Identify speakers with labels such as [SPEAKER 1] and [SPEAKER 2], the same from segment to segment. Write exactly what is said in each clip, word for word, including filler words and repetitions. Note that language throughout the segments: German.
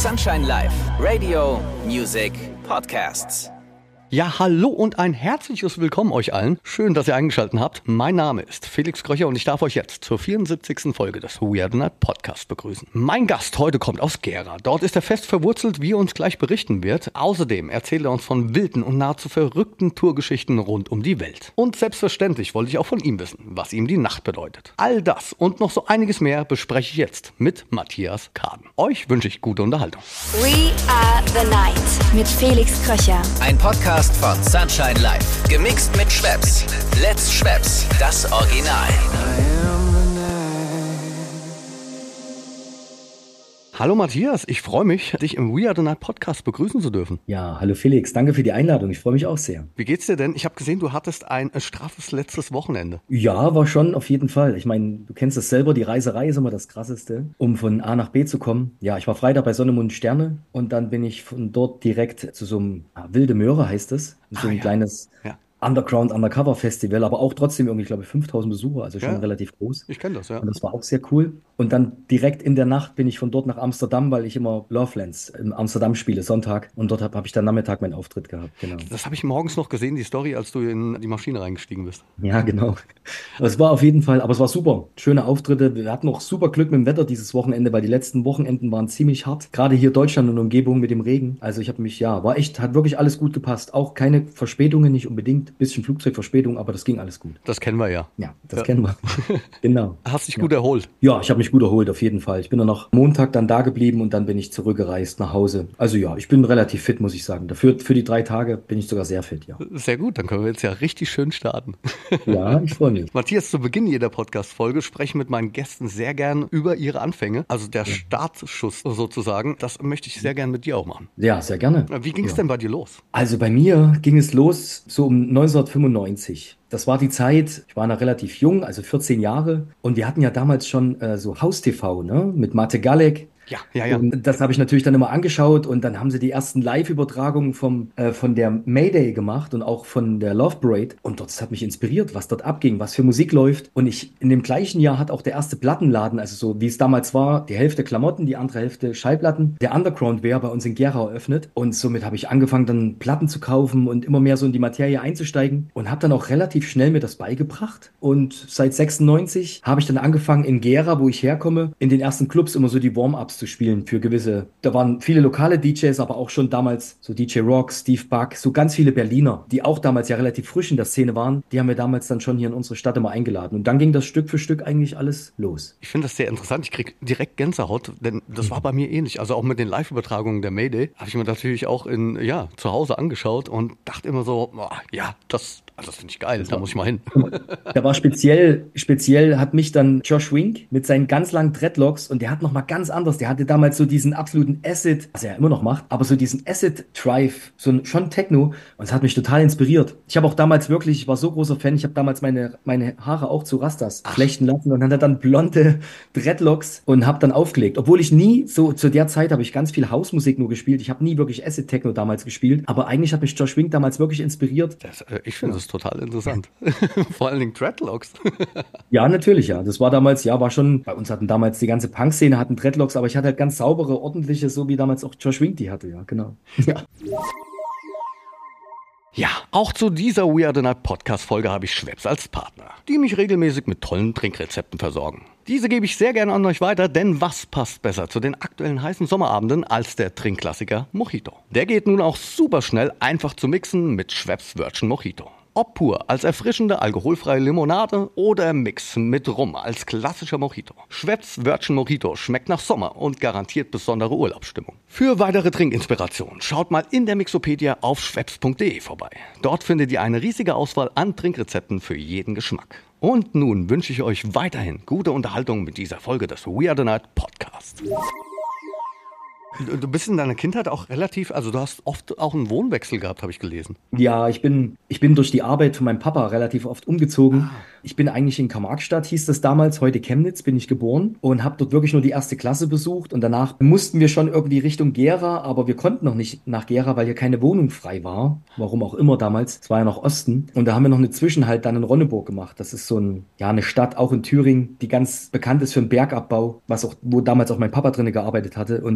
[SPEAKER 1] Sunshine Live, Radio, Music, Podcasts.
[SPEAKER 2] Ja, hallo und ein herzliches Willkommen euch allen. Schön, dass ihr eingeschaltet habt. Mein Name ist Felix Kröcher und ich darf euch jetzt zur vierundsiebzigsten Folge des We Are The Night Podcast begrüßen. Mein Gast heute kommt aus Gera. Dort ist er fest verwurzelt, wie er uns gleich berichten wird. Außerdem erzählt er uns von wilden und nahezu verrückten Tourgeschichten rund um die Welt. Und selbstverständlich wollte ich auch von ihm wissen, was ihm die Nacht bedeutet. All das und noch so einiges mehr bespreche ich jetzt mit Matthias Kaden. Euch wünsche ich gute Unterhaltung.
[SPEAKER 3] We Are The Night mit Felix Kröcher.
[SPEAKER 1] Ein Podcast von Sunshine Live. Gemixt mit Schweppes. Let's Schweppes, das Original.
[SPEAKER 2] Hallo Matthias, ich freue mich, dich im We Are The Night Podcast begrüßen zu dürfen.
[SPEAKER 4] Ja, hallo Felix, danke für die Einladung, ich freue mich auch sehr.
[SPEAKER 2] Wie geht's dir denn? Ich habe gesehen, du hattest ein straffes letztes Wochenende.
[SPEAKER 4] Ja, war schon auf jeden Fall. Ich meine, du kennst es selber, die Reiserei ist immer das Krasseste, um von A nach B zu kommen. Ja, ich war Freitag bei Sonne, Mond, Sterne und dann bin ich von dort direkt zu so einem, ah, Wilde Möhre heißt es, so
[SPEAKER 2] Ah,
[SPEAKER 4] ein
[SPEAKER 2] ja.
[SPEAKER 4] kleines
[SPEAKER 2] Ja.
[SPEAKER 4] Underground Undercover Festival, aber auch trotzdem irgendwie, glaube ich, fünftausend Besucher, also schon
[SPEAKER 2] Ja.
[SPEAKER 4] relativ groß.
[SPEAKER 2] Ich kenne das, ja.
[SPEAKER 4] Und das war auch sehr cool. Und dann direkt in der Nacht bin ich von dort nach Amsterdam, weil ich immer Lovelands in Amsterdam spiele, Sonntag. Und dort habe hab ich dann Nachmittag meinen Auftritt gehabt, genau.
[SPEAKER 2] Das habe ich morgens noch gesehen, die Story, als du in die Maschine reingestiegen bist.
[SPEAKER 4] Ja, genau. Aber es war auf jeden Fall, aber es war super. Schöne Auftritte. Wir hatten auch super Glück mit dem Wetter dieses Wochenende, weil die letzten Wochenenden waren ziemlich hart. Gerade hier Deutschland und Umgebung mit dem Regen. Also ich habe mich, ja, war echt, hat wirklich alles gut gepasst. Auch keine Verspätungen, nicht unbedingt. Bisschen Flugzeugverspätung, aber das ging alles gut.
[SPEAKER 2] Das kennen wir ja.
[SPEAKER 4] Ja, das
[SPEAKER 2] Ja.
[SPEAKER 4] kennen wir. Genau.
[SPEAKER 2] Hast dich gut erholt.
[SPEAKER 4] Ja, ich habe mich gut erholt, auf jeden Fall. Ich bin dann noch Montag dann da geblieben und dann bin ich zurückgereist nach Hause. Also ja, ich bin relativ fit, muss ich sagen. Dafür, für die drei Tage bin ich sogar sehr fit, ja.
[SPEAKER 2] Sehr gut, dann können wir jetzt ja richtig schön starten.
[SPEAKER 4] Ja, ich freue mich.
[SPEAKER 2] Matthias, zu Beginn jeder Podcast-Folge spreche ich mit meinen Gästen sehr gern über ihre Anfänge, also der Startschuss sozusagen. Das möchte ich sehr gern mit dir auch machen.
[SPEAKER 4] Ja, sehr gerne.
[SPEAKER 2] Wie ging es
[SPEAKER 4] Ja.
[SPEAKER 2] denn bei dir los?
[SPEAKER 4] Also bei mir ging es los so um neunzehnhundertfünfundneunzig. Das war die Zeit, ich war noch relativ jung, also vierzehn Jahre. Und wir hatten ja damals schon äh, so Haus-T V, ne? Mit Mate Galek.
[SPEAKER 2] Ja, ja, ja.
[SPEAKER 4] Und das habe ich natürlich dann immer angeschaut und dann haben sie die ersten Live-Übertragungen vom, äh, von der Mayday gemacht und auch von der Love Parade. Und dort, das hat mich inspiriert, was dort abging, was für Musik läuft. Und ich, in dem gleichen Jahr hat auch der erste Plattenladen, also so wie es damals war, die Hälfte Klamotten, die andere Hälfte Schallplatten, der Underground Wear bei uns in Gera eröffnet. Und somit habe ich angefangen, dann Platten zu kaufen und immer mehr so in die Materie einzusteigen und habe dann auch relativ schnell mir das beigebracht. Und seit sechsundneunzig habe ich dann angefangen in Gera, wo ich herkomme, in den ersten Clubs immer so die Warm-Ups zu spielen für gewisse, da waren viele lokale D Js, aber auch schon damals so D J Rock, Steve Buck, so ganz viele Berliner, die auch damals ja relativ frisch in der Szene waren, die haben wir damals dann schon hier in unsere Stadt immer eingeladen. Und dann ging das Stück für Stück eigentlich alles los.
[SPEAKER 2] Ich finde das sehr interessant. Ich kriege direkt Gänsehaut, denn das war bei mir ähnlich. Also auch mit den Live-Übertragungen der Mayday habe ich mir natürlich auch in, ja, zu Hause angeschaut und dachte immer so, boah, ja, das, also das finde ich geil, da muss ich mal hin.
[SPEAKER 4] Da war speziell, speziell hat mich dann Josh Wink mit seinen ganz langen Dreadlocks und der hat nochmal ganz anders, der hatte damals so diesen absoluten Acid, was er ja immer noch macht, aber so diesen Acid Drive, so ein, schon Techno und es hat mich total inspiriert. Ich habe auch damals wirklich, ich war so großer Fan, ich habe damals meine, meine Haare auch zu Rastas flechten lassen und hatte dann blonde Dreadlocks und habe dann aufgelegt. Obwohl ich nie, so zu der Zeit habe ich ganz viel Hausmusik nur gespielt, ich habe nie wirklich Acid Techno damals gespielt, aber eigentlich hat mich Josh Wink damals wirklich inspiriert.
[SPEAKER 2] Das, äh, ich finde das total interessant. Vor allen Dingen Dreadlocks.
[SPEAKER 4] Ja, natürlich, ja. Das war damals, ja, war schon, bei uns hatten damals die ganze Punk-Szene hatten Dreadlocks, aber ich hatte halt ganz saubere, ordentliche, so wie damals auch Josh Wink die hatte, ja, genau. Ja.
[SPEAKER 2] Ja, auch zu dieser We Are The Night Podcast-Folge habe ich Schweppes als Partner, die mich regelmäßig mit tollen Trinkrezepten versorgen. Diese gebe ich sehr gerne an euch weiter, denn was passt besser zu den aktuellen heißen Sommerabenden als der Trinkklassiker Mojito? Der geht nun auch super schnell einfach zu mixen mit Schweppes Virgin Mojito. Ob pur als erfrischende alkoholfreie Limonade oder Mix mit Rum als klassischer Mojito. Schweppes Virgin Mojito schmeckt nach Sommer und garantiert besondere Urlaubsstimmung. Für weitere Trinkinspirationen schaut mal in der Mixopedia auf schweppes punkt de vorbei. Dort findet ihr eine riesige Auswahl an Trinkrezepten für jeden Geschmack. Und nun wünsche ich euch weiterhin gute Unterhaltung mit dieser Folge des We Are The Night Podcast. Du bist in deiner Kindheit auch relativ, also du hast oft auch einen Wohnwechsel gehabt, habe ich gelesen.
[SPEAKER 4] Ja, ich bin, ich bin durch die Arbeit von meinem Papa relativ oft umgezogen. Ah. Ich bin eigentlich in Karl-Marx-Stadt, hieß das damals, heute Chemnitz, bin ich geboren und habe dort wirklich nur die erste Klasse besucht. Und danach mussten wir schon irgendwie Richtung Gera, aber wir konnten noch nicht nach Gera, weil hier keine Wohnung frei war. Warum auch immer damals. Es war ja noch Osten. Und da haben wir noch eine Zwischenhalt dann in Ronneburg gemacht. Das ist so ein, ja, eine Stadt, auch in Thüringen, die ganz bekannt ist für den Bergabbau, was auch, wo damals auch mein Papa drin gearbeitet hatte. Und ja,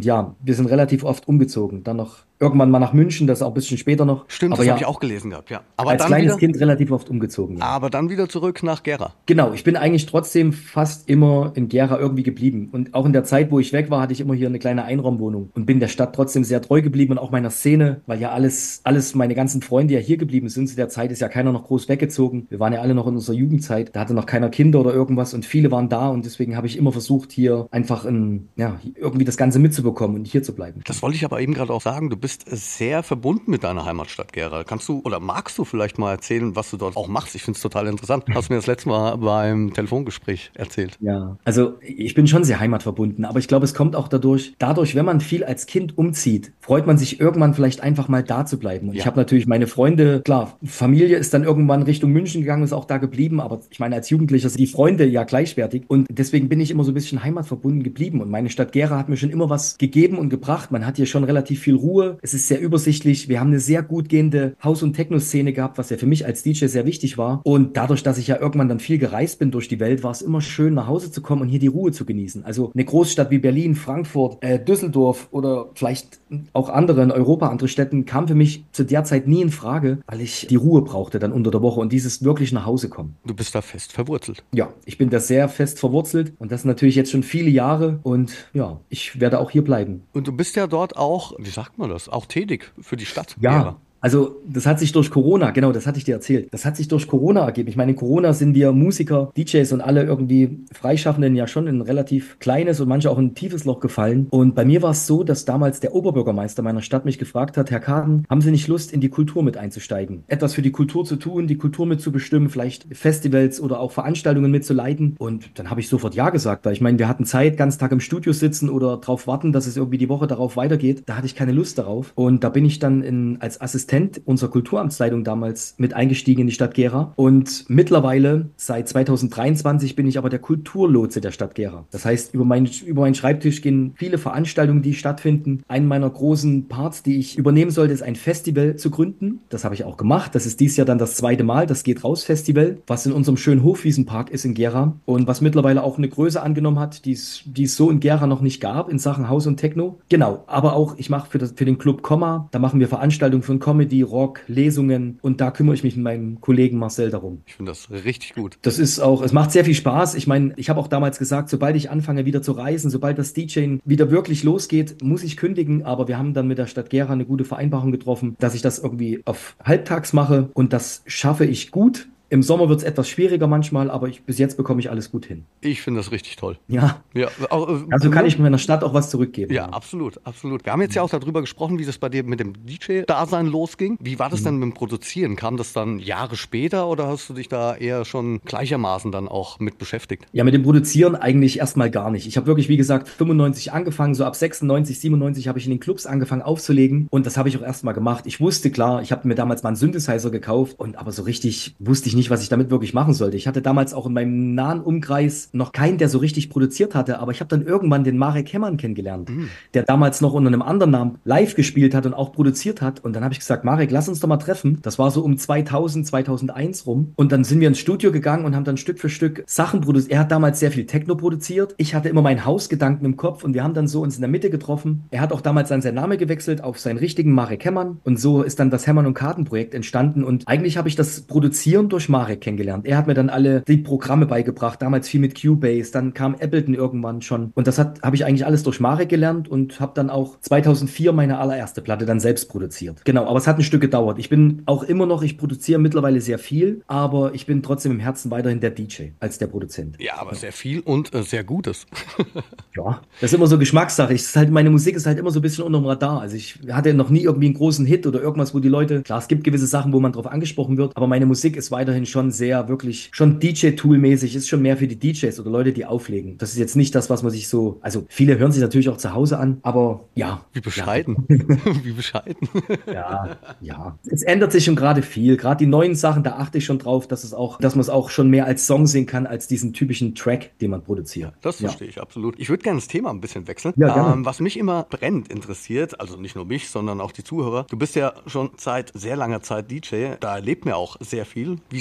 [SPEAKER 4] wir sind relativ oft umgezogen. Dann noch irgendwann mal nach München, das ist auch ein bisschen später noch.
[SPEAKER 2] Stimmt,
[SPEAKER 4] aber
[SPEAKER 2] das
[SPEAKER 4] ja,
[SPEAKER 2] habe ich auch gelesen gehabt, ja. Aber
[SPEAKER 4] als
[SPEAKER 2] dann
[SPEAKER 4] kleines
[SPEAKER 2] wieder,
[SPEAKER 4] Kind relativ oft umgezogen. Ja.
[SPEAKER 2] aber dann wieder zurück nach Gera.
[SPEAKER 4] Genau, ich bin eigentlich trotzdem fast immer in Gera irgendwie geblieben. Und auch in der Zeit, wo ich weg war, hatte ich immer hier eine kleine Einraumwohnung und bin der Stadt trotzdem sehr treu geblieben und auch meiner Szene, weil ja alles, alles, meine ganzen Freunde ja hier geblieben sind. Zu der Zeit ist ja keiner noch groß weggezogen. Wir waren ja alle noch in unserer Jugendzeit. Da hatte noch keiner Kinder oder irgendwas und viele waren da und deswegen habe ich immer versucht, hier einfach in, ja, irgendwie das Ganze mitzubekommen und hier zu bleiben.
[SPEAKER 2] Das wollte ich aber eben gerade auch sagen. Du bist sehr verbunden mit deiner Heimatstadt Gera. Kannst du oder magst du vielleicht mal erzählen, was du dort auch machst? Ich finde es total interessant. Hast du mir das letzte Mal beim Telefongespräch erzählt.
[SPEAKER 4] Ja, also ich bin schon sehr heimatverbunden, aber ich glaube, es kommt auch dadurch, dadurch, wenn man viel als Kind umzieht, freut man sich irgendwann vielleicht einfach mal da zu bleiben. Und
[SPEAKER 2] Ja.
[SPEAKER 4] ich habe natürlich meine Freunde, klar, Familie ist dann irgendwann Richtung München gegangen, ist auch da geblieben, aber ich meine, als Jugendlicher sind die Freunde ja gleichwertig und deswegen bin ich immer so ein bisschen heimatverbunden geblieben und meine Stadt Gera hat mir schon immer was gegeben und gebracht. Man hat hier schon relativ viel Ruhe, es ist sehr übersichtlich, wir haben eine sehr gut gehende House- und Techno-Szene gehabt, was ja für mich als D J sehr wichtig war und dadurch, dass ich ja irgendwann dann viel gereist bin durch die Welt, war es immer schön, nach Hause zu kommen und hier die Ruhe zu genießen. Also eine Großstadt wie Berlin, Frankfurt, äh, Düsseldorf oder vielleicht auch andere in Europa, andere Städten, kam für mich zu der Zeit nie in Frage, weil ich die Ruhe brauchte dann unter der Woche und dieses wirklich nach Hause kommen.
[SPEAKER 2] Du bist da fest verwurzelt.
[SPEAKER 4] Ja, ich bin da sehr fest verwurzelt und das natürlich jetzt schon viele Jahre und ja, ich werde auch hier bleiben.
[SPEAKER 2] Und du bist ja dort auch, wie sagt man das, auch tätig für die Stadt
[SPEAKER 4] Ja.
[SPEAKER 2] Gera.
[SPEAKER 4] Also das hat sich durch Corona, genau, das hatte ich dir erzählt, das hat sich durch Corona ergeben. Ich meine, in Corona sind wir Musiker, D Js und alle irgendwie Freischaffenden ja schon in ein relativ kleines und manche auch in ein tiefes Loch gefallen. Und bei mir war es so, dass damals der Oberbürgermeister meiner Stadt mich gefragt hat, Herr Kaden, haben Sie nicht Lust, in die Kultur mit einzusteigen? Etwas für die Kultur zu tun, die Kultur mitzubestimmen, vielleicht Festivals oder auch Veranstaltungen mitzuleiten? Und dann habe ich sofort Ja gesagt, weil ich meine, wir hatten Zeit, ganz Tag im Studio sitzen oder darauf warten, dass es irgendwie die Woche darauf weitergeht. Da hatte ich keine Lust darauf. Und da bin ich dann in, als Assistent unserer Kulturamtsleitung damals mit eingestiegen in die Stadt Gera und mittlerweile seit zweitausenddreiundzwanzig bin ich aber der Kulturlotse der Stadt Gera. Das heißt, über, mein, über meinen Schreibtisch gehen viele Veranstaltungen, die stattfinden. Einen meiner großen Parts, die ich übernehmen sollte, ist ein Festival zu gründen. Das habe ich auch gemacht. Das ist dieses Jahr dann das zweite Mal, das Geht raus Festival, was in unserem schönen Hofwiesenpark ist in Gera und was mittlerweile auch eine Größe angenommen hat, die es, die es so in Gera noch nicht gab in Sachen House und Techno. Genau, aber auch ich mache für, das, für den Club Komma, da machen wir Veranstaltungen von Comedy, Rock, Lesungen und da kümmere ich mich mit meinem Kollegen Marcel darum.
[SPEAKER 2] Ich finde das richtig gut.
[SPEAKER 4] Das ist auch, es macht sehr viel Spaß. Ich meine, ich habe auch damals gesagt, sobald ich anfange wieder zu reisen, sobald das DJing wieder wirklich losgeht, muss ich kündigen, aber wir haben dann mit der Stadt Gera eine gute Vereinbarung getroffen, dass ich das irgendwie auf halbtags mache und das schaffe ich gut. Im Sommer wird es etwas schwieriger manchmal, aber ich, bis jetzt bekomme ich alles gut hin.
[SPEAKER 2] Ich finde das richtig toll.
[SPEAKER 4] Ja.
[SPEAKER 2] Ja, auch, äh,
[SPEAKER 4] Also kann ich meiner Stadt auch was zurückgeben.
[SPEAKER 2] Ja, absolut, absolut. Wir haben jetzt ja auch darüber gesprochen, wie das bei dir mit dem D J-Dasein losging. Wie war das denn mit dem Produzieren? Kam das dann Jahre später oder hast du dich da eher schon gleichermaßen dann auch mit beschäftigt?
[SPEAKER 4] Ja, mit dem Produzieren eigentlich erstmal gar nicht. Ich habe wirklich, wie gesagt, fünfundneunzig angefangen, so ab sechsundneunzig, siebenundneunzig habe ich in den Clubs angefangen aufzulegen und das habe ich auch erstmal gemacht. Ich wusste, klar, ich habe mir damals mal einen Synthesizer gekauft und aber so richtig wusste ich nicht, was ich damit wirklich machen sollte. Ich hatte damals auch in meinem nahen Umkreis noch keinen, der so richtig produziert hatte, aber ich habe dann irgendwann den Marek Hemmann kennengelernt, mhm. der damals noch unter einem anderen Namen live gespielt hat und auch produziert hat und dann habe ich gesagt, Marek, lass uns doch mal treffen. Das war so um zweitausend, zweitausendeins rum und dann sind wir ins Studio gegangen und haben dann Stück für Stück Sachen produziert. Er hat damals sehr viel Techno produziert. Ich hatte immer meinen Hausgedanken im Kopf und wir haben dann so uns in der Mitte getroffen. Er hat auch damals dann seinen Namen gewechselt auf seinen richtigen Marek Hemmann und so ist dann das Hemmann und Karten Projekt entstanden und eigentlich habe ich das Produzieren durch Marek kennengelernt. Er hat mir dann alle die Programme beigebracht, damals viel mit Cubase, dann kam Ableton irgendwann schon und das hat habe ich eigentlich alles durch Marek gelernt und habe dann auch zweitausendvier meine allererste Platte dann selbst produziert. Genau, aber es hat ein Stück gedauert. Ich bin auch immer noch, ich produziere mittlerweile sehr viel, aber ich bin trotzdem im Herzen weiterhin der D J als der Produzent.
[SPEAKER 2] Ja, aber sehr viel und äh, sehr Gutes.
[SPEAKER 4] Ja, das ist immer so Geschmackssache. Ich, ist halt, meine Musik ist halt immer so ein bisschen unterm Radar. Also ich hatte noch nie irgendwie einen großen Hit oder irgendwas, wo die Leute, klar, es gibt gewisse Sachen, wo man drauf angesprochen wird, aber meine Musik ist weiterhin schon sehr, wirklich, schon D J-Tool-mäßig, ist schon mehr für die D Js oder Leute, die auflegen. Das ist jetzt nicht das, was man sich so, also viele hören sich natürlich auch zu Hause an, aber ja.
[SPEAKER 2] Wie bescheiden.
[SPEAKER 4] Ja.
[SPEAKER 2] Wie bescheiden.
[SPEAKER 4] Ja, ja. Es ändert sich schon gerade viel. Gerade die neuen Sachen, da achte ich schon drauf, dass es auch, dass man es auch schon mehr als Song sehen kann, als diesen typischen Track, den man produziert.
[SPEAKER 2] Das verstehe ja. ich absolut. Ich würde gerne das Thema ein bisschen wechseln.
[SPEAKER 4] Ja, gerne.
[SPEAKER 2] Ähm, was mich immer brennend interessiert, also nicht nur mich, sondern auch die Zuhörer. Du bist ja schon seit sehr langer Zeit D J. Da erlebt man auch sehr viel. Wie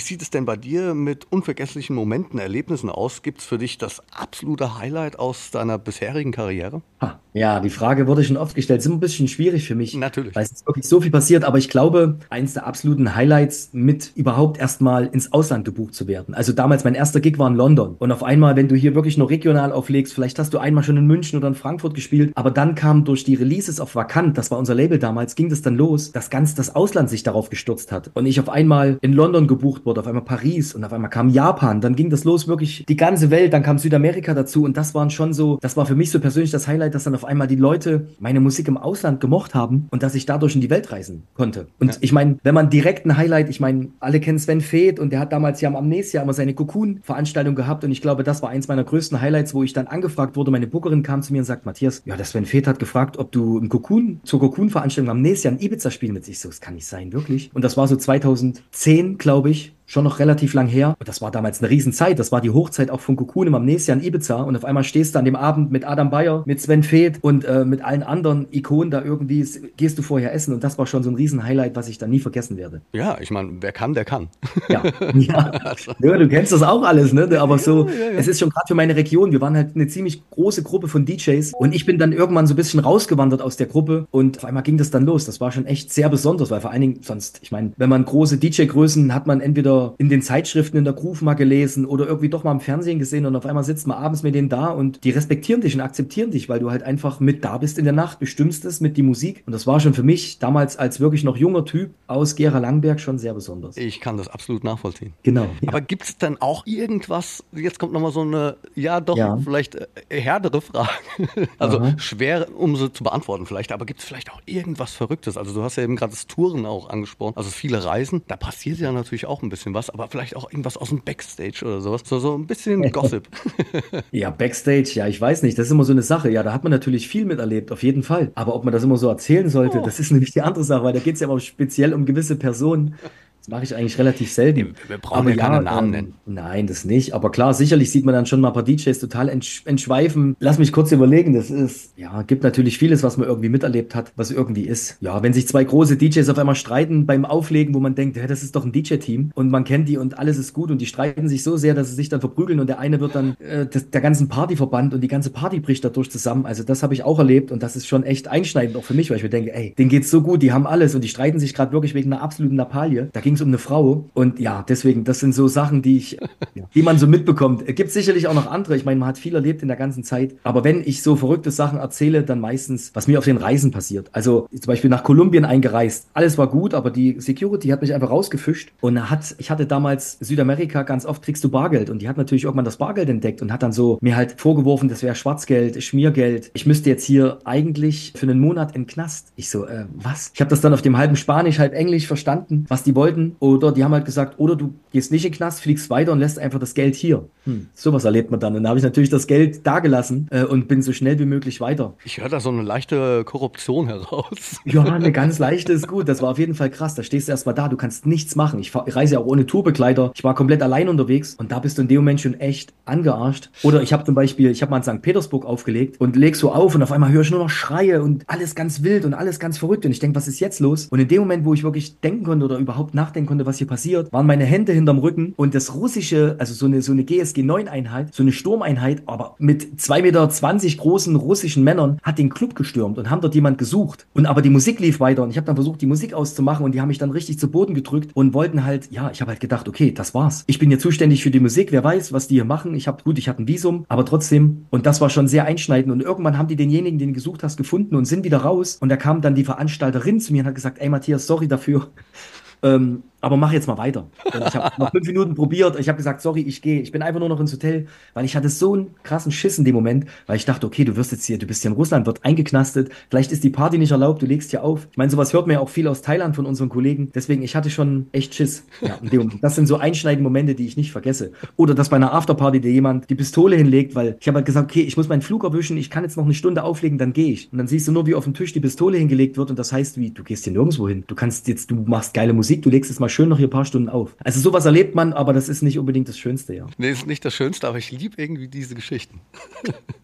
[SPEAKER 2] sieht es denn bei dir mit unvergesslichen Momenten, Erlebnissen aus? Gibt es für dich das absolute Highlight aus deiner bisherigen Karriere?
[SPEAKER 4] Ha, ja, die Frage wurde schon oft gestellt. Ist immer ein bisschen schwierig für mich,
[SPEAKER 2] Natürlich.
[SPEAKER 4] weil es ist wirklich so viel passiert. Aber ich glaube, eins der absoluten Highlights, mit überhaupt erstmal ins Ausland gebucht zu werden. Also damals mein erster Gig war in London. Und auf einmal, wenn du hier wirklich nur regional auflegst, vielleicht hast du einmal schon in München oder in Frankfurt gespielt, aber dann kam durch die Releases auf Vakant, das war unser Label damals, ging das dann los, dass ganz das Ausland sich darauf gestürzt hat. Und ich auf einmal in London gebucht wurde, auf einmal Paris und auf einmal kam Japan. Dann ging das los, wirklich die ganze Welt. Dann kam Südamerika dazu. Und das waren schon so, das war für mich so persönlich das Highlight, dass dann auf einmal die Leute meine Musik im Ausland gemocht haben und dass ich dadurch in die Welt reisen konnte. Und ja. ich meine, wenn man direkt ein Highlight, ich meine, alle kennen Sven Väth und der hat damals ja am Amnesia immer seine Cocoon-Veranstaltung gehabt und ich glaube, das war eins meiner größten Highlights, wo ich dann angefragt wurde. Meine Bookerin kam zu mir und sagt, Matthias, ja, der Sven Väth hat gefragt, ob du im Cocoon, zur Cocoon-Veranstaltung am Amnesia in Ibiza spielen willst. Ich so, das kann nicht sein, wirklich. Und das war so zweitausendzehn, glaube ich. Schon noch relativ lang her. Und das war damals eine Riesenzeit. Das war die Hochzeit auch von Cocoon im Amnesia in Ibiza. Und auf einmal stehst du an dem Abend mit Adam Beyer, mit Sven Väth und äh, mit allen anderen Ikonen da irgendwie, gehst du vorher essen. Und das war schon so ein Riesen-Highlight, was ich dann nie vergessen werde.
[SPEAKER 2] Ja, ich meine, wer kann, der kann.
[SPEAKER 4] Ja, ja. ja du kennst das auch alles, ne? Aber so, ja, ja, ja. Es ist schon gerade für meine Region. Wir waren halt eine ziemlich große Gruppe von D Js. Und ich bin dann irgendwann so ein bisschen rausgewandert aus der Gruppe. Und auf einmal ging das dann los. Das war schon echt sehr besonders, weil vor allen Dingen sonst, ich meine, wenn man große D J-Größen hat man entweder in den Zeitschriften in der Groove mal gelesen oder irgendwie doch mal im Fernsehen gesehen und auf einmal sitzt man abends mit denen da und die respektieren dich und akzeptieren dich, weil du halt einfach mit da bist in der Nacht, bestimmst es mit die Musik und das war schon für mich damals als wirklich noch junger Typ aus Gera-Langberg schon sehr besonders.
[SPEAKER 2] Ich kann das absolut nachvollziehen.
[SPEAKER 4] Genau. Ja.
[SPEAKER 2] Aber gibt es dann auch irgendwas, jetzt kommt nochmal so eine, ja doch, ja. vielleicht äh, härtere Frage, also Aha. schwer, um sie zu beantworten vielleicht, aber gibt es vielleicht auch irgendwas Verrücktes? Also du hast ja eben gerade das Touren auch angesprochen, also viele Reisen, da passiert ja natürlich auch ein bisschen was, aber vielleicht auch irgendwas aus dem Backstage oder sowas. So, so ein bisschen Gossip.
[SPEAKER 4] Ja, Backstage, ja, ich weiß nicht. Das ist immer so eine Sache. Ja, da hat man natürlich viel miterlebt, auf jeden Fall. Aber ob man das immer so erzählen sollte, oh. das ist nämlich die andere Sache, weil da geht es ja immer speziell um gewisse Personen. Das mache ich eigentlich relativ selten.
[SPEAKER 2] Wir brauchen aber ja keine ja, Namen ähm, nennen.
[SPEAKER 4] Nein, das nicht. Aber klar, sicherlich sieht man dann schon mal ein paar D Js total entsch- entschweifen. Lass mich kurz überlegen. Das ist, ja, gibt natürlich vieles, was man irgendwie miterlebt hat, was irgendwie ist. Ja, wenn sich zwei große D Js auf einmal streiten beim Auflegen, wo man denkt, hey, das ist doch ein D J-Team und man kennt die und alles ist gut und die streiten sich so sehr, dass sie sich dann verprügeln und der eine wird dann äh, das, der ganzen Party verbannt und die ganze Party bricht dadurch zusammen. Also das habe ich auch erlebt und das ist schon echt einschneidend auch für mich, weil ich mir denke, ey, denen geht's so gut, die haben alles und die streiten sich gerade wirklich wegen einer absoluten Lappalie. Da ging es um eine Frau. Und ja, deswegen, das sind so Sachen, die ich, die man so mitbekommt. Es gibt sicherlich auch noch andere. Ich meine, man hat viel erlebt in der ganzen Zeit. Aber wenn ich so verrückte Sachen erzähle, dann meistens, was mir auf den Reisen passiert. Also zum Beispiel nach Kolumbien eingereist. Alles war gut, aber die Security hat mich einfach rausgefischt. Und hat, ich hatte damals Südamerika, ganz oft kriegst du Bargeld. Und die hat natürlich irgendwann das Bargeld entdeckt und hat dann so mir halt vorgeworfen, das wäre Schwarzgeld, Schmiergeld. Ich müsste jetzt hier eigentlich für einen Monat in den Knast. Ich so, äh, was? Ich habe das dann auf dem halben Spanisch, halb Englisch verstanden, was die wollten. Oder die haben halt gesagt, oder du gehst nicht in den Knast, fliegst weiter und lässt einfach das Geld hier. Hm, sowas erlebt man dann. Und dann habe ich natürlich das Geld da gelassen äh, und bin so schnell wie möglich weiter.
[SPEAKER 2] Ich höre da so eine leichte Korruption heraus.
[SPEAKER 4] Ja, eine ganz leichte ist gut. Das war auf jeden Fall krass. Da stehst du erstmal da, du kannst nichts machen. Ich, fahr, ich reise ja auch ohne Tourbegleiter. Ich war komplett allein unterwegs und da bist du in dem Moment schon echt angearscht. Oder ich habe zum Beispiel, ich habe mal in Sankt Petersburg aufgelegt und leg so auf und auf einmal höre ich nur noch Schreie und alles ganz wild und alles ganz verrückt. Und ich denke, was ist jetzt los? Und in dem Moment, wo ich wirklich denken konnte oder überhaupt nachdenken konnte, was hier passiert, waren meine Hände hinterm Rücken und das russische, also so eine, so eine G S G neun Einheit, so eine Sturmeinheit, aber mit zwei Meter zwanzig großen russischen Männern, hat den Club gestürmt und haben dort jemand gesucht. Und aber die Musik lief weiter und ich habe dann versucht, die Musik auszumachen und die haben mich dann richtig zu Boden gedrückt und wollten halt, ja, ich habe halt gedacht, okay, das war's. Ich bin hier zuständig für die Musik, wer weiß, was die hier machen. Ich habe, gut, ich hatte ein Visum, aber trotzdem, und das war schon sehr einschneidend und irgendwann haben die denjenigen, den du gesucht hast, gefunden und sind wieder raus und da kam dann die Veranstalterin zu mir und hat gesagt, ey Matthias, sorry dafür. Ähm, aber mach jetzt mal weiter. Und ich habe noch fünf Minuten probiert. Ich habe gesagt, sorry, ich gehe. Ich bin einfach nur noch ins Hotel, weil ich hatte so einen krassen Schiss in dem Moment, weil ich dachte, okay, du wirst jetzt hier, du bist hier in Russland, wird eingeknastet. Vielleicht ist die Party nicht erlaubt, du legst hier auf. Ich meine, sowas hört man ja auch viel aus Thailand von unseren Kollegen. Deswegen, ich hatte schon echt Schiss. Ja, in dem Moment. Das sind so einschneidende Momente, die ich nicht vergesse. Oder dass bei einer Afterparty dir jemand die Pistole hinlegt, weil ich habe halt gesagt, okay, ich muss meinen Flug erwischen, ich kann jetzt noch eine Stunde auflegen, dann gehe ich. Und dann siehst du nur, wie auf dem Tisch die Pistole hingelegt wird und das heißt, wie, du gehst hier nirgendwo hin. Du kannst jetzt, du machst geile Musik, du legst jetzt mal schön noch hier ein paar Stunden auf. Also sowas erlebt man, aber das ist nicht unbedingt das Schönste, ja.
[SPEAKER 2] Nee, ist nicht das Schönste, aber ich liebe irgendwie diese Geschichten.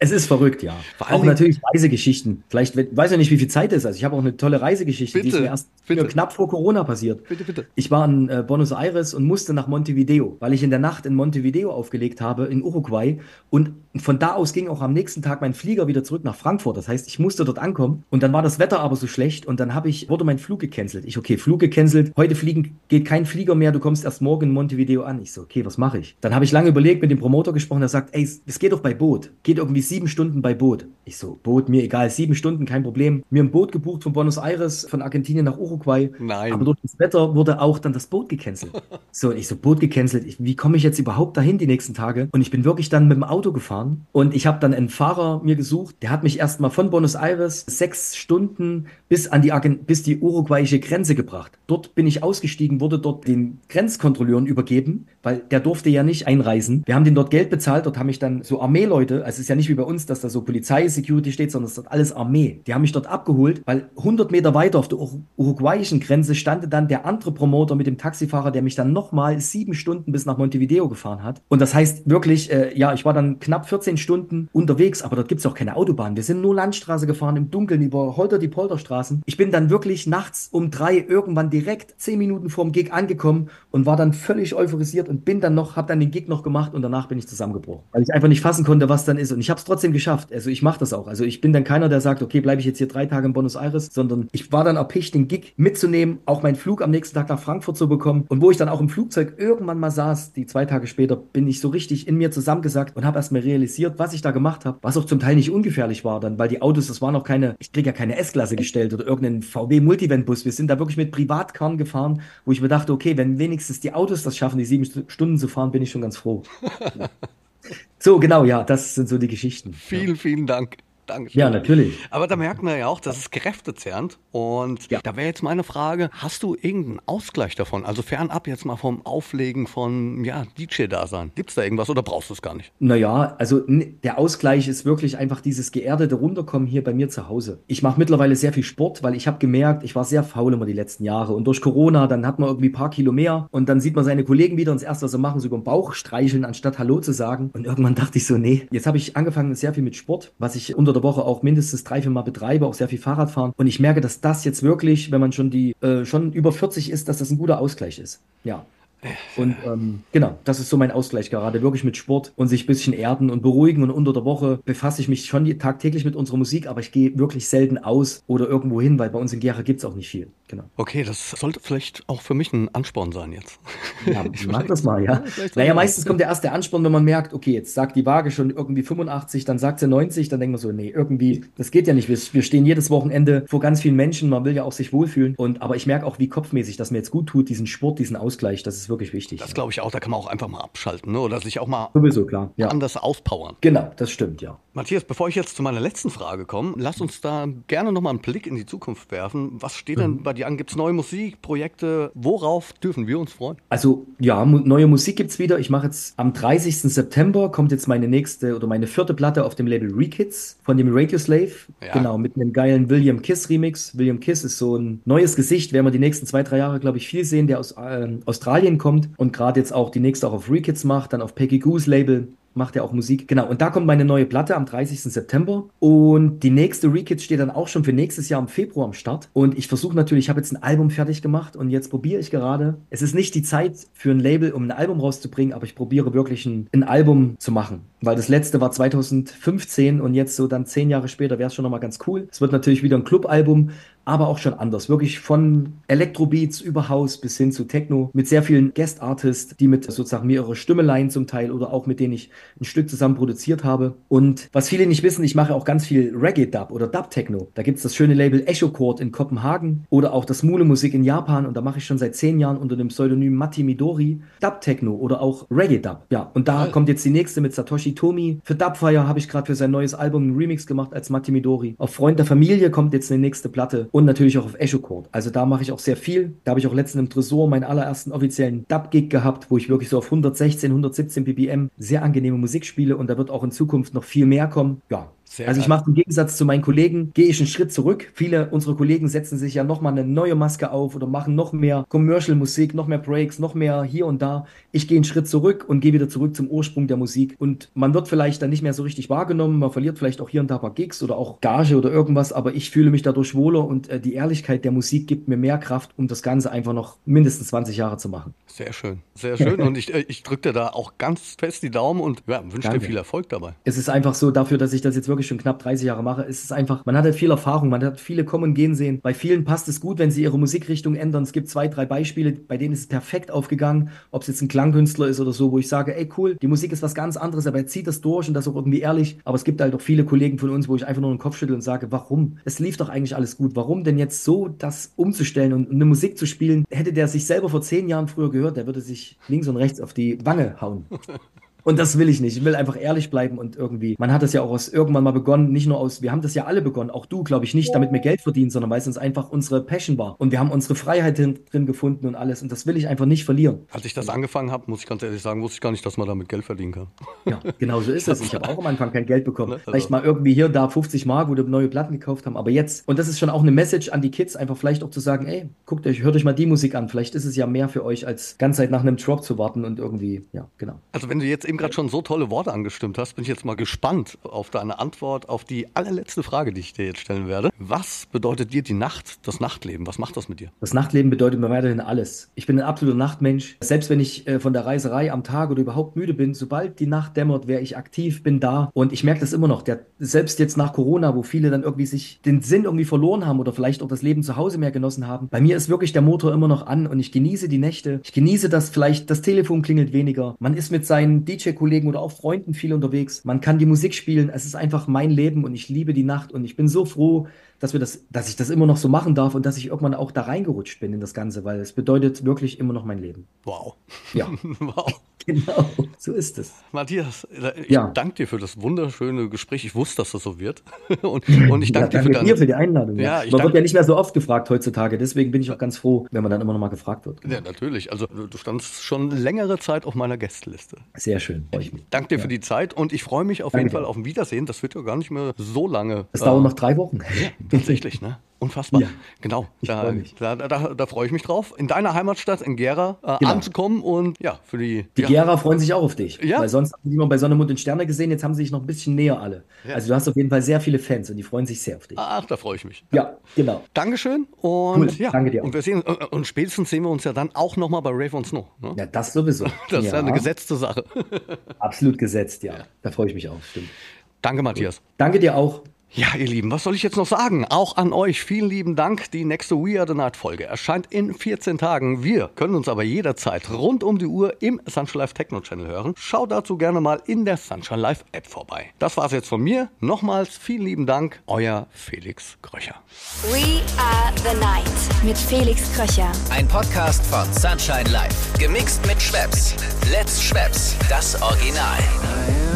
[SPEAKER 4] Es ist verrückt, ja.
[SPEAKER 2] Vor allen
[SPEAKER 4] Auch
[SPEAKER 2] Dingen-
[SPEAKER 4] natürlich Reisegeschichten. Vielleicht, we- weiß ja nicht, wie viel Zeit ist. Also ich habe auch eine tolle Reisegeschichte, die ist
[SPEAKER 2] Bitte,
[SPEAKER 4] mir erst
[SPEAKER 2] bitte.
[SPEAKER 4] mir knapp vor Corona passiert.
[SPEAKER 2] Bitte, bitte.
[SPEAKER 4] Ich war in äh, Buenos Aires und musste nach Montevideo, weil ich in der Nacht in Montevideo aufgelegt habe, in Uruguay. Und von da aus ging auch am nächsten Tag mein Flieger wieder zurück nach Frankfurt. Das heißt, ich musste dort ankommen. Und dann war das Wetter aber so schlecht und dann habe ich, wurde mein Flug gecancelt. Ich, okay, Flug gecancelt. Heute fliegen geht kein Flieger mehr. Du kommst erst morgen in Montevideo an. Ich so, okay, was mache ich? Dann habe ich lange überlegt, mit dem Promoter gesprochen. Der sagt, ey, es geht doch bei Boot. Geht irgendwie sieben Stunden bei Boot. Ich so, Boot, mir egal, sieben Stunden, kein Problem. Mir ein Boot gebucht von Buenos Aires, von Argentinien nach Uruguay.
[SPEAKER 2] Nein.
[SPEAKER 4] Aber durch das Wetter wurde auch dann das Boot gecancelt. So, und ich so, Boot gecancelt. Ich, wie komme ich jetzt überhaupt dahin die nächsten Tage? Und ich bin wirklich dann mit dem Auto gefahren und ich habe dann einen Fahrer mir gesucht. Der hat mich erstmal von Buenos Aires sechs Stunden bis an die, Argen bis die uruguayische Grenze gebracht. Dort bin ich ausgestiegen, wurde dort den Grenzkontrolleuren übergeben, weil der durfte ja nicht einreisen. Wir haben den dort Geld bezahlt, dort haben mich dann so Armeeleute, also es ist ja nicht wie bei uns, dass da so Polizei, Security steht, sondern es ist dort alles Armee. Die haben mich dort abgeholt, weil hundert Meter weiter auf der ur uruguayischen Grenze stand dann der andere Promoter mit dem Taxifahrer, der mich dann nochmal sieben Stunden bis nach Montevideo gefahren hat. Und das heißt wirklich, äh, ja, ich war dann knapp vierzehn Stunden unterwegs, aber dort gibt es auch keine Autobahn. Wir sind nur Landstraße gefahren im Dunkeln über Holter-die-Polter-Straßen. Ich bin dann wirklich nachts um drei irgendwann direkt zehn Minuten vorm Gig angekommen und war dann völlig euphorisiert und bin dann noch, habe dann den Gig noch gemacht und danach bin ich zusammengebrochen, weil ich einfach nicht fassen konnte, was dann ist. Und ich habe es trotzdem geschafft. Also ich mache das auch. Also ich bin dann keiner, der sagt, okay, bleibe ich jetzt hier drei Tage in Buenos Aires, sondern ich war dann erpicht, den Gig mitzunehmen, auch meinen Flug am nächsten Tag nach Frankfurt zu bekommen. Und wo ich dann auch im Flugzeug irgendwann mal saß, die zwei Tage später, bin ich so richtig in mir zusammengesackt und habe erst mal realisiert, was ich da gemacht habe, was auch zum Teil nicht ungefährlich war dann, weil die Autos, das waren auch keine, ich kriege ja keine S-Klasse gestellt oder irgendeinen V W Multivan-Bus. Wir sind da wirklich mit Privatkarren gefahren, wo ich mir dachte, okay, wenn wenigstens die Autos das schaffen, die sieben Stu- Stunden zu fahren, bin ich schon ganz froh. So, genau, ja, das sind so die Geschichten.
[SPEAKER 2] Vielen, vielen Dank. Dankeschön.
[SPEAKER 4] Ja, natürlich.
[SPEAKER 2] Aber da merkt man ja auch, das ist kräftezehrend. Und
[SPEAKER 4] Ja.
[SPEAKER 2] da wäre jetzt meine Frage, hast du irgendeinen Ausgleich davon? Also fernab jetzt mal vom Auflegen von ja, D J-Dasein. Gibt es da irgendwas oder brauchst du es gar nicht?
[SPEAKER 4] Naja, also n- der Ausgleich ist wirklich einfach dieses geerdete Runterkommen hier bei mir zu Hause. Ich mache mittlerweile sehr viel Sport, weil ich habe gemerkt, ich war sehr faul immer die letzten Jahre. Und durch Corona, dann hat man irgendwie ein paar Kilo mehr und dann sieht man seine Kollegen wieder und das Erste, was sie machen, so über den Bauch streicheln, anstatt Hallo zu sagen. Und irgendwann dachte ich so, nee, jetzt habe ich angefangen sehr viel mit Sport, was ich unter der Woche auch mindestens drei, vier Mal betreibe, auch sehr viel Fahrradfahren. Und ich merke, dass das jetzt wirklich, wenn man schon die äh, schon über vierzig ist, dass das ein guter Ausgleich ist. Ja. Und ähm, genau, das ist so mein Ausgleich gerade, wirklich mit Sport und sich ein bisschen erden und beruhigen. Und unter der Woche befasse ich mich schon die- tagtäglich mit unserer Musik, aber ich gehe wirklich selten aus oder irgendwo hin, weil bei uns in Gera gibt es auch nicht viel. Genau.
[SPEAKER 2] Okay, das sollte vielleicht auch für mich ein Ansporn sein jetzt.
[SPEAKER 4] Ja, mach das mal, ja.
[SPEAKER 2] vielleicht
[SPEAKER 4] Naja,
[SPEAKER 2] auch.
[SPEAKER 4] meistens kommt der erste Ansporn, wenn man merkt, okay, jetzt sagt die Waage schon irgendwie fünfundachtzig, dann sagt sie neunzig, dann denkt man so, nee, irgendwie, das geht ja nicht. Wir, wir stehen jedes Wochenende vor ganz vielen Menschen, man will ja auch sich wohlfühlen. Und, aber ich merke auch, wie kopfmäßig das mir jetzt gut tut, diesen Sport, diesen Ausgleich, das ist wirklich wichtig.
[SPEAKER 2] Das
[SPEAKER 4] Ja.
[SPEAKER 2] glaube ich auch, da kann man auch einfach mal abschalten, ne? Oder sich auch mal
[SPEAKER 4] Sowieso, klar. Ja.
[SPEAKER 2] anders auspowern.
[SPEAKER 4] Genau, das stimmt, ja.
[SPEAKER 2] Matthias, bevor ich jetzt zu meiner letzten Frage komme, lass uns da gerne nochmal einen Blick in die Zukunft werfen. Was steht denn bei dir an? Gibt es neue Musikprojekte? Worauf dürfen wir uns freuen?
[SPEAKER 4] Also ja, mu neue Musik gibt's wieder. Ich mache jetzt am dreißigsten September kommt jetzt meine nächste oder meine vierte Platte auf dem Label Rekids von dem Radioslave.
[SPEAKER 2] Ja.
[SPEAKER 4] Genau, mit einem geilen William Kiss Remix. William Kiss ist so ein neues Gesicht, werden wir die nächsten zwei, drei Jahre, glaube ich, viel sehen, der aus ähm, Australien kommt und gerade jetzt auch die nächste auch auf Rekids macht, dann auf Peggy Goose Label. Macht er auch Musik. Genau, und da kommt meine neue Platte am dreißigsten September. Und die nächste Rekids steht dann auch schon für nächstes Jahr im Februar am Start. Und ich versuche natürlich, ich habe jetzt ein Album fertig gemacht und jetzt probiere ich gerade. Es ist nicht die Zeit für ein Label, um ein Album rauszubringen, aber ich probiere wirklich ein, ein Album zu machen. Weil das letzte war zweitausendfünfzehn und jetzt so dann zehn Jahre später wäre es schon nochmal ganz cool. Es wird natürlich wieder ein Clubalbum, aber auch schon anders. Wirklich von Elektrobeats über House bis hin zu Techno mit sehr vielen Guest-Artists, die mit sozusagen mir ihre Stimme leihen zum Teil oder auch mit denen ich ein Stück zusammen produziert habe. Und was viele nicht wissen, ich mache auch ganz viel Reggae-Dub oder Dub-Techno. Da gibt es das schöne Label Echo Chord in Kopenhagen oder auch das Mule-Musik in Japan und da mache ich schon seit zehn Jahren unter dem Pseudonym Matti Midori Dub-Techno oder auch Reggae-Dub. Ja, und da kommt jetzt die nächste mit Satoshi Tomi. Für Dubfire habe ich gerade für sein neues Album einen Remix gemacht als Matti Midori. Auf Freund der Familie kommt jetzt eine nächste Platte und natürlich auch auf Echo Chord. Also da mache ich auch sehr viel. Da habe ich auch letztens im Tresor meinen allerersten offiziellen Dub-Gig gehabt, wo ich wirklich so auf hundertsechzehn, hundertsiebzehn B P M sehr angenehme Musik spiele und da wird auch in Zukunft noch viel mehr kommen. Ja, Sehr also ich mache im Gegensatz zu meinen Kollegen, gehe ich einen Schritt zurück. Viele unserer Kollegen setzen sich ja nochmal eine neue Maske auf oder machen noch mehr Commercial-Musik, noch mehr Breaks, noch mehr hier und da. Ich gehe einen Schritt zurück und gehe wieder zurück zum Ursprung der Musik. Und man wird vielleicht dann nicht mehr so richtig wahrgenommen, man verliert vielleicht auch hier und da ein paar Gigs oder auch Gage oder irgendwas, aber ich fühle mich dadurch wohler und äh, die Ehrlichkeit der Musik gibt mir mehr Kraft, um das Ganze einfach noch mindestens zwanzig Jahre zu machen.
[SPEAKER 2] Sehr schön, sehr schön und ich, ich drücke dir da auch ganz fest die Daumen und ja, wünsche dir viel Erfolg dabei.
[SPEAKER 4] Es ist einfach so, dafür, dass ich das jetzt wirklich schon knapp dreißig Jahre mache, ist es einfach, man hat halt viel Erfahrung, man hat viele kommen und gehen sehen. Bei vielen passt es gut, wenn sie ihre Musikrichtung ändern. Es gibt zwei, drei Beispiele, bei denen ist es perfekt aufgegangen, ob es jetzt ein Klangkünstler ist oder so, wo ich sage, ey cool, die Musik ist was ganz anderes, aber er zieht das durch und das auch irgendwie ehrlich. Aber es gibt halt auch viele Kollegen von uns, wo ich einfach nur den Kopf schüttel und sage, warum? Es lief doch eigentlich alles gut. Warum denn jetzt so das umzustellen und eine Musik zu spielen? Hätte der sich selber vor zehn Jahren früher gehört, der würde sich links und rechts auf die Wange hauen. Und das will ich nicht. Ich will einfach ehrlich bleiben und irgendwie, man hat das ja auch aus irgendwann mal begonnen, nicht nur aus, wir haben das ja alle begonnen, auch du, glaube ich, nicht, damit wir Geld verdienen, sondern weil es uns einfach unsere Passion war. Und wir haben unsere Freiheit drin, drin gefunden und alles. Und das will ich einfach nicht verlieren.
[SPEAKER 2] Als ich das angefangen habe, muss ich ganz ehrlich sagen, wusste ich gar nicht, dass man damit Geld verdienen kann.
[SPEAKER 4] Ja, genau so ist es. Ich habe auch am Anfang kein Geld bekommen. Also vielleicht mal irgendwie hier und da fünfzig Mark, wo wir neue Platten gekauft haben. Aber jetzt, und das ist schon auch eine Message an die Kids, einfach vielleicht auch zu sagen, ey, guckt euch, hört euch mal die Musik an. Vielleicht ist es ja mehr für euch, als ganze Zeit nach einem Drop zu warten und irgendwie, ja, genau.
[SPEAKER 2] Also wenn du jetzt eben gerade schon so tolle Worte angestimmt hast, bin ich jetzt mal gespannt auf deine Antwort auf die allerletzte Frage, die ich dir jetzt stellen werde. Was bedeutet dir die Nacht, das Nachtleben? Was macht das mit dir?
[SPEAKER 4] Das Nachtleben bedeutet mir weiterhin alles. Ich bin ein absoluter Nachtmensch. Selbst wenn ich äh, von der Reiserei am Tag oder überhaupt müde bin, sobald die Nacht dämmert, wäre ich aktiv, bin da. Und ich merke das immer noch. Der, selbst jetzt nach Corona, wo viele dann irgendwie sich den Sinn irgendwie verloren haben oder vielleicht auch das Leben zu Hause mehr genossen haben. Bei mir ist wirklich der Motor immer noch an und ich genieße die Nächte. Ich genieße, dass vielleicht das Telefon klingelt weniger. Man ist mit seinen D J-Kollegen oder auch Freunden viel unterwegs. Man kann die Musik spielen. Es ist einfach mein Leben und ich liebe die Nacht und ich bin so froh, dass wir das, dass ich das immer noch so machen darf und dass ich irgendwann auch da reingerutscht bin in das Ganze, weil es bedeutet wirklich immer noch mein Leben.
[SPEAKER 2] Wow.
[SPEAKER 4] Ja.
[SPEAKER 2] Wow.
[SPEAKER 4] Genau, so ist es.
[SPEAKER 2] Matthias, ich
[SPEAKER 4] ja.
[SPEAKER 2] danke dir für das wunderschöne Gespräch. Ich wusste, dass das so wird. Und, und ich danke
[SPEAKER 4] ja,
[SPEAKER 2] dir für, deine...
[SPEAKER 4] dir für die Einladung. Ja.
[SPEAKER 2] Ja, ich
[SPEAKER 4] man
[SPEAKER 2] danke...
[SPEAKER 4] wird ja nicht mehr so oft gefragt heutzutage, deswegen bin ich auch ganz froh, wenn man dann immer noch mal gefragt wird.
[SPEAKER 2] Ja, natürlich. Also du standst schon längere Zeit auf meiner Gästeliste.
[SPEAKER 4] Sehr schön, freue ich mich.
[SPEAKER 2] Danke dir ja. für die Zeit und ich freue mich auf
[SPEAKER 4] danke
[SPEAKER 2] jeden Fall
[SPEAKER 4] dir.
[SPEAKER 2] auf ein Wiedersehen. Das wird ja gar nicht mehr so lange.
[SPEAKER 4] Das äh... dauert noch drei Wochen.
[SPEAKER 2] Ja, tatsächlich, ne? Unfassbar.
[SPEAKER 4] Ja.
[SPEAKER 2] Genau.
[SPEAKER 4] Ich
[SPEAKER 2] da,
[SPEAKER 4] freue mich.
[SPEAKER 2] Da, da, da, da freue ich mich drauf, in deiner Heimatstadt, in Gera, äh,
[SPEAKER 4] genau.
[SPEAKER 2] anzukommen und ja, für die...
[SPEAKER 4] Die
[SPEAKER 2] ja.
[SPEAKER 4] Gera freuen sich auch auf dich.
[SPEAKER 2] Ja?
[SPEAKER 4] Weil sonst haben sie immer bei Sonne, Mond und Sterne gesehen, jetzt haben sie sich noch ein bisschen näher alle.
[SPEAKER 2] Ja.
[SPEAKER 4] Also du hast auf jeden Fall sehr viele Fans und die freuen sich sehr auf dich.
[SPEAKER 2] Ach, da freue ich mich.
[SPEAKER 4] Ja, genau.
[SPEAKER 2] Dankeschön und
[SPEAKER 4] Cool.
[SPEAKER 2] ja,
[SPEAKER 4] Danke dir auch.
[SPEAKER 2] und wir sehen und spätestens sehen wir uns ja dann auch nochmal bei Rave on Snow. Ne?
[SPEAKER 4] Ja, das sowieso.
[SPEAKER 2] Das ist ja
[SPEAKER 4] ja
[SPEAKER 2] eine gesetzte Sache.
[SPEAKER 4] Absolut gesetzt, ja. Da freue ich mich auch, stimmt.
[SPEAKER 2] Danke, Matthias.
[SPEAKER 4] Danke dir auch.
[SPEAKER 2] Ja, ihr Lieben, was soll ich jetzt noch sagen? Auch an euch vielen lieben Dank. Die nächste We Are The Night Folge erscheint in vierzehn Tagen. Wir können uns aber jederzeit rund um die Uhr im Sunshine Live Techno Channel hören. Schaut dazu gerne mal in der Sunshine Live App vorbei. Das war's jetzt von mir. Nochmals vielen lieben Dank. Euer Felix Kröcher.
[SPEAKER 3] We Are The Night mit Felix Kröcher.
[SPEAKER 1] Ein Podcast von Sunshine Live. Gemixt mit Schwepps. Let's Schwepps. Das Original.